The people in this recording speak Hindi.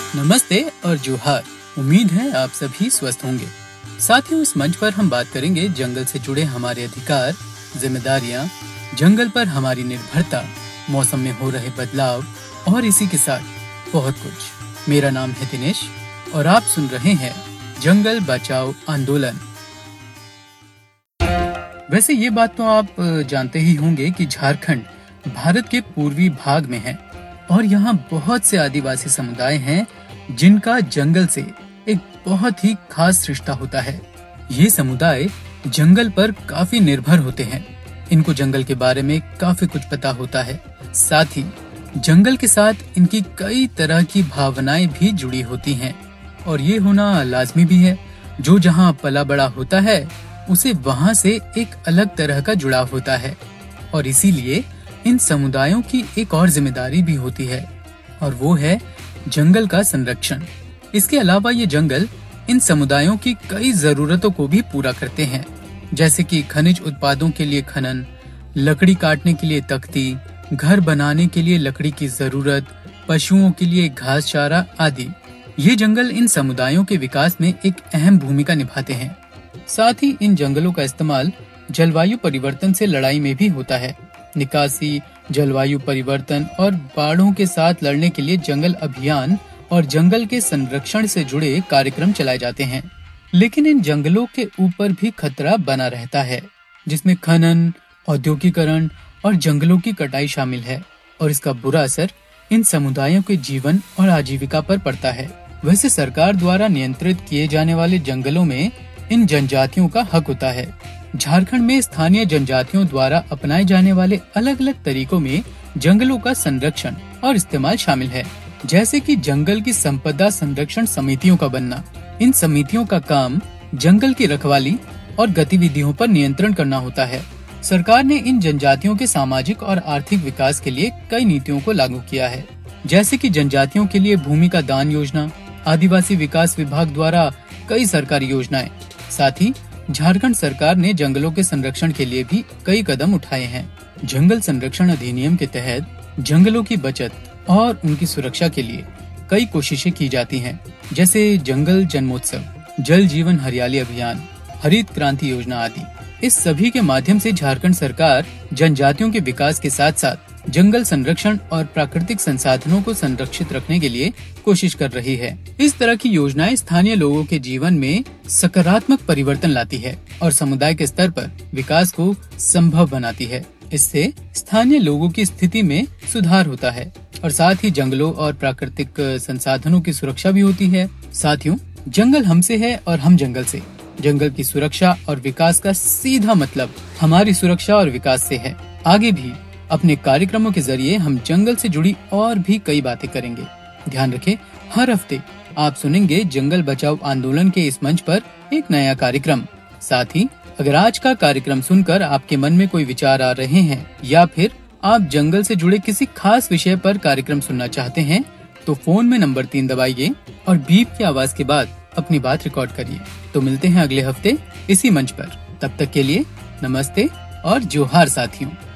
नमस्ते और जोहार। उम्मीद है आप सभी स्वस्थ होंगे। साथियों, इस मंच पर हम बात करेंगे जंगल से जुड़े हमारे अधिकार, जिम्मेदारियां, जंगल पर हमारी निर्भरता, मौसम में हो रहे बदलाव और इसी के साथ बहुत कुछ। मेरा नाम है दिनेश और आप सुन रहे हैं जंगल बचाओ आंदोलन। वैसे ये बात तो आप जानते ही होंगे कि झारखंड भारत के पूर्वी भाग में है और यहाँ बहुत से आदिवासी समुदाय हैं जिनका जंगल से एक बहुत ही खास रिश्ता होता है। ये समुदाय जंगल पर काफी निर्भर होते हैं। इनको जंगल के बारे में काफी कुछ पता होता है। साथ ही जंगल के साथ इनकी कई तरह की भावनाएं भी जुड़ी होती हैं और ये होना लाजमी भी है। जो जहाँ पला बड़ा होता है उसे वहाँ से एक अलग तरह का जुड़ाव होता है और इसीलिए इन समुदायों की एक और जिम्मेदारी भी होती है और वो है जंगल का संरक्षण। इसके अलावा ये जंगल इन समुदायों की कई जरूरतों को भी पूरा करते हैं, जैसे कि खनिज उत्पादों के लिए खनन, लकड़ी काटने के लिए तख्ती, घर बनाने के लिए लकड़ी की जरूरत, पशुओं के लिए घास चारा आदि। ये जंगल इन समुदायों के विकास में एक अहम भूमिका निभाते हैं। साथ ही इन जंगलों का इस्तेमाल जलवायु परिवर्तन से लड़ाई में भी होता है। निकासी, जलवायु परिवर्तन और बाढ़ों के साथ लड़ने के लिए जंगल अभियान और जंगल के संरक्षण से जुड़े कार्यक्रम चलाए जाते हैं। लेकिन इन जंगलों के ऊपर भी खतरा बना रहता है, जिसमें खनन, औद्योगिकरण और जंगलों की कटाई शामिल है और इसका बुरा असर इन समुदायों के जीवन और आजीविका पर पड़ता है। वैसे सरकार द्वारा नियंत्रित किए जाने वाले जंगलों में इन जनजातियों का हक होता है। झारखंड में स्थानीय जनजातियों द्वारा अपनाए जाने वाले अलग अलग तरीकों में जंगलों का संरक्षण और इस्तेमाल शामिल है, जैसे कि जंगल की संपदा संरक्षण समितियों का बनना। इन समितियों का काम जंगल की रखवाली और गतिविधियों पर नियंत्रण करना होता है। सरकार ने इन जनजातियों के सामाजिक और आर्थिक विकास के लिए कई नीतियों को लागू किया है, जैसे कि जनजातियों के लिए भूमि का दान योजना, आदिवासी विकास विभाग द्वारा कई सरकारी योजनाएं। साथ ही झारखंड सरकार ने जंगलों के संरक्षण के लिए भी कई कदम उठाए हैं। जंगल संरक्षण अधिनियम के तहत जंगलों की बचत और उनकी सुरक्षा के लिए कई कोशिशें की जाती हैं, जैसे जंगल जन्मोत्सव, जल जीवन हरियाली अभियान, हरित क्रांति योजना आदि। इस सभी के माध्यम से झारखंड सरकार जनजातियों के विकास के साथ साथ जंगल संरक्षण और प्राकृतिक संसाधनों को संरक्षित रखने के लिए कोशिश कर रही है। इस तरह की योजनाएं स्थानीय लोगों के जीवन में सकारात्मक परिवर्तन लाती है और समुदाय के स्तर पर विकास को संभव बनाती है। इससे स्थानीय लोगों की स्थिति में सुधार होता है और साथ ही जंगलों और प्राकृतिक संसाधनों की सुरक्षा भी होती है। साथियों, जंगल हमसे है और हम जंगल से। जंगल की सुरक्षा और विकास का सीधा मतलब हमारी सुरक्षा और विकास से है। आगे भी अपने कार्यक्रमों के जरिए हम जंगल से जुड़ी और भी कई बातें करेंगे। ध्यान रखें, हर हफ्ते आप सुनेंगे जंगल बचाओ आंदोलन के इस मंच पर एक नया कार्यक्रम। साथ ही अगर आज का कार्यक्रम सुनकर आपके मन में कोई विचार आ रहे हैं या फिर आप जंगल से जुड़े किसी खास विषय पर कार्यक्रम सुनना चाहते हैं, तो फोन में नंबर 3 दबाइए और बीप की आवाज के बाद अपनी बात रिकॉर्ड करिए। तो मिलते हैं अगले हफ्ते इसी मंच पर। तब तक के लिए नमस्ते और जोहार साथियों।